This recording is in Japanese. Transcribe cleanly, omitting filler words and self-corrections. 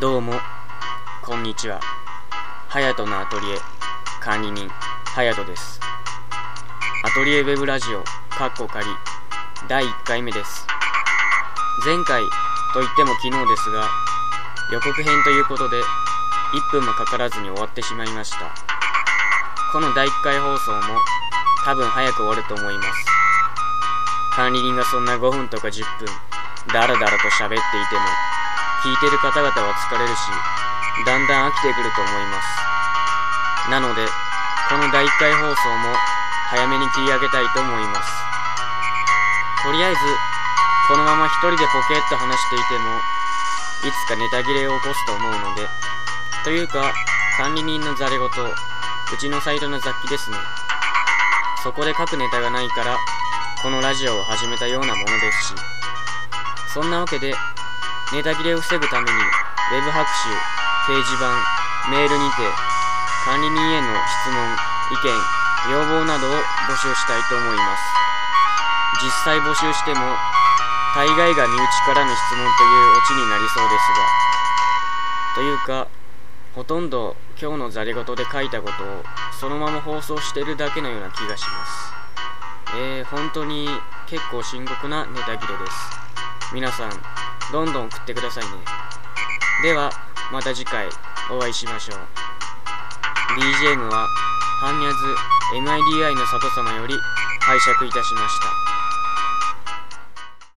どうもこんにちは。ハヤトのアトリエ管理人ハヤトです。アトリエウェブラジオ仮第1回目です。前回といっても昨日ですが、予告編ということで1分もかからずに終わってしまいました。この第1回放送も多分早く終わると思います。管理人がそんな5分とか10分だらだらと喋っていても聞いてる方々は疲れるし、だんだん飽きてくると思います。なのでこの第1回放送も早めに切り上げたいと思います。とりあえずこのまま一人でポケッと話していてもいつかネタ切れを起こすと思うので、というか管理人のざれ言、うちのサイトの雑記ですね。そこで書くネタがないからこのラジオを始めたようなものですし、そんなわけでネタ切れを防ぐためにウェブ拍手、掲示板、メールにて管理人への質問、意見、要望などを募集したいと思います。実際募集しても大概が身内からの質問というオチになりそうですが、というかほとんど今日のざれ言で書いたことをそのまま放送してるだけのような気がします。本当に結構深刻なネタ切れです。皆さんどんどん送ってくださいね。ではまた次回お会いしましょう。 BGM はハンニャズ MIDI の里様より拝借いたしました。